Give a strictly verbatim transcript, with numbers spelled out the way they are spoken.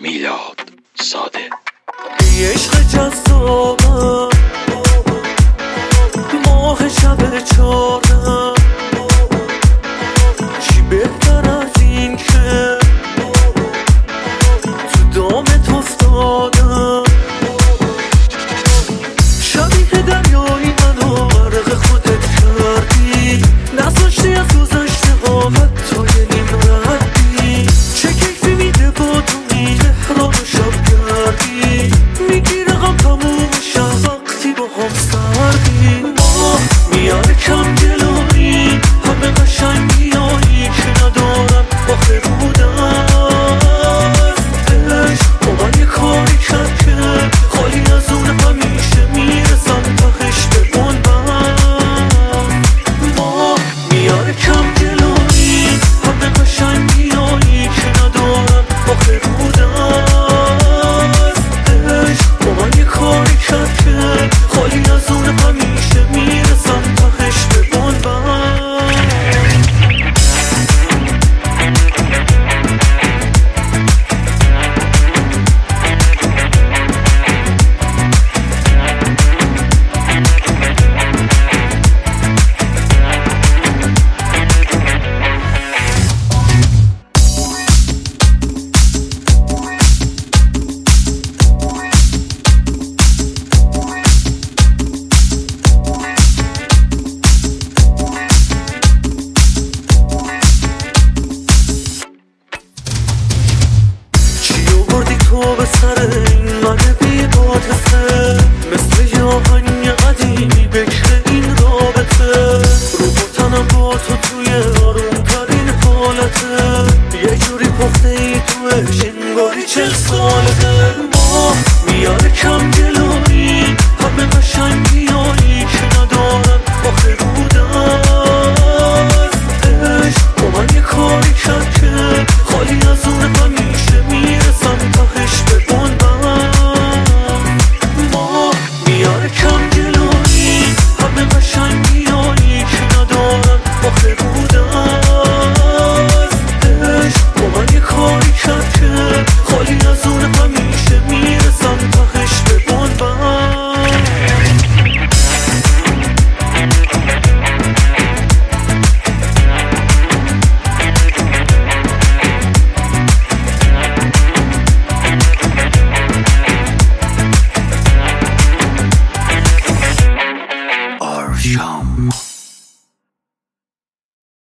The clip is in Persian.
میلاد ساده. ای عشق جذابم، ماه شب چارم، چی بهتر از این که تو دامت افتادم. شبیه دریایی منو غرق خودت کردی، نذاشتی از گذشته ها حتی یه نیم ردی. چه کیفی میده با تو میره راه شب گردی، میگیره غم تموم شب وقتی با هم سردی. ما میاره کم جلوی همه قشنگی هایی که ندارم آخه بودم. عشق با من یه کاری کرد که خالی از اون همیشه میرسم تهش به بلبم. ما میاره کم جلوی همه قشنگی هایی که ندارم آخه بودم. عشق با من یه کاری کرد که خالی از اون همیشه میرسم تهش به بلبم. تو به سر این من بی عاطفه، مثل یه آهنگ قدیمی بکر این رابطه. رو بطنم با تو توی آرومترین حالته، یه جوری پخته ای توش انگاری چل سالته. ما میاره کم جلوی همه قشنگی هایی